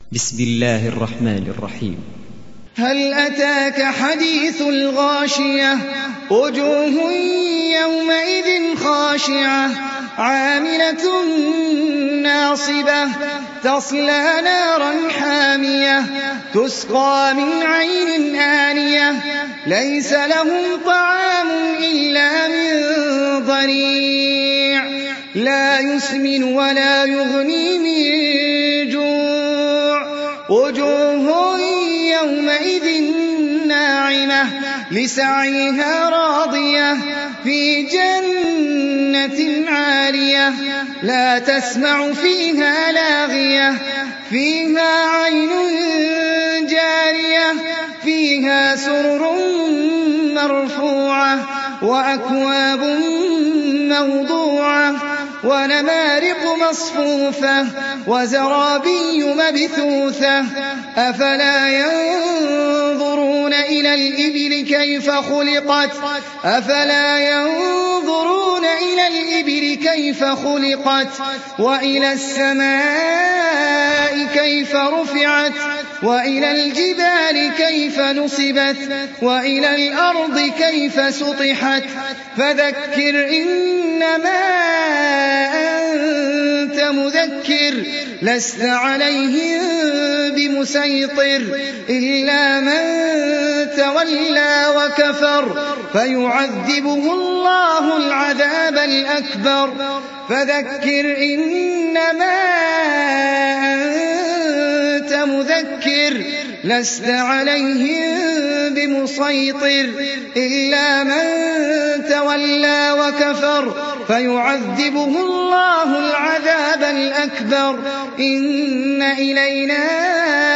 بسم الله الرحمن الرحيم. هل أتاك حديث الغاشية وجوه يومئذ خاشعة عاملة ناصبة تصلى نارا حامية تسقى من عين آنية ليس لهم طعام إلا من ضريع لا يسمن ولا يغني من جوع وجوه يومئذ ناعمة لسعيها راضية في جنة عالية لا تسمع فيها لاغية فيها عين جارية فيها سرر مرفوعة وأكواب موضوعة ونمارق مصفوفة وزرابي مبثوثة أفلا ينظرون إلى الإبل كيف خلقت وإلى السماء كيف رفعت وإلى الجبال كيف نصبت وإلى الأرض كيف سطحت فذكر إنما أنت مذكر لست عليهم بمسيطر إلا من تولى وكفر فيعذبه الله العذاب الأكبر فذكر إنما أنت مذكر لست عليهم بمسيطر إلا من تولى وكفر فيعذبه الله العذاب الأكبر إن إلينا